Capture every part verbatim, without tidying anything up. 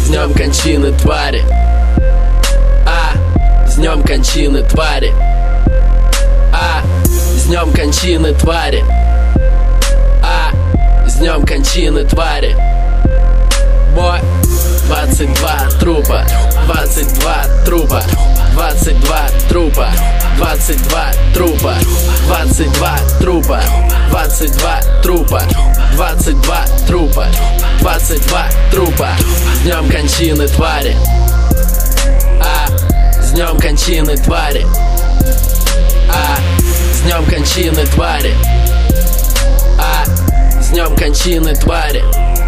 С днем кончины, твари. А, с днем кончины, твари. А, с днем кончины, твари. А, с днем кончины, твари. Бой. Двадцать два трупа, двадцать два трупа, двадцать два трупа, двадцать два трупа, двадцать два трупа, двадцать два трупа, двадцать два трупа, двадцать два трупа. С днем кончины, твари. А, с днем кончины, твари. А, с днем кончины, твари. А, с днем кончины, твари.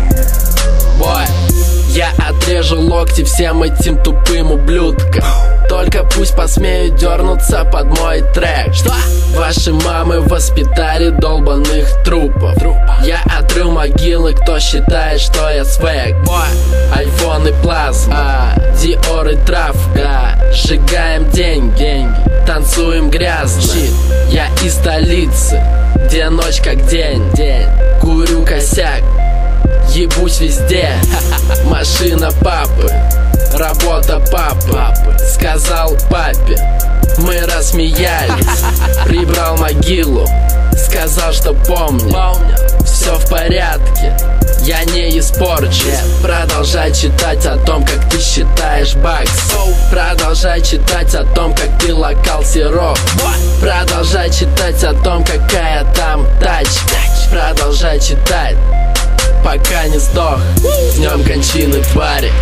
Бой. Я отрежу локти всем этим тупым ублюдкам. Только пусть посмеют дернуться под мой трек. Что? Ваши мамы воспитали долбанных трупов. Я отрыл могилы, кто считает, что я свэг. Айфон и плазма, Диор и травка. Сжигаем деньги, деньги, танцуем грязно. Щит. Я из столицы, где ночь как день, день. Курю косяк, ебусь везде. Машина папы, работа папы. Сказал папе, мы рассмеялись. Прибрал могилу, сказал, что помню. Все в порядке, я не испорчу. Продолжай читать о том, как ты считаешь бакс. Продолжай читать о том, как ты локал сироп. Продолжай читать о том, какая там тачка. Продолжай читать, пока не сдох. С днем кончины, твари.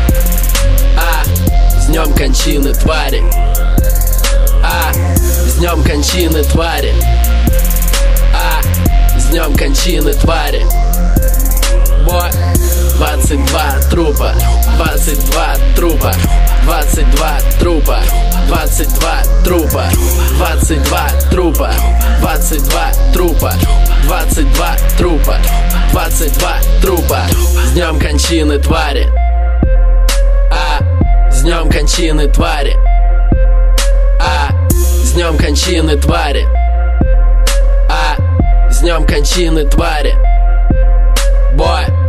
А, с днем кончины, твари. А, с днем кончины, твари. А, с днем кончины, твари. Бой. Двадцать два трупа, двадцать два трупа, двадцать два трупа, двадцать два трупа, двадцать два трупа, двадцать два трупа, двадцать два трупа, двадцать два трупа. С днем кончины, твари. А, с днем кончины, твари. А, с днем кончины, твари. А, с днем кончины, твари. Бой.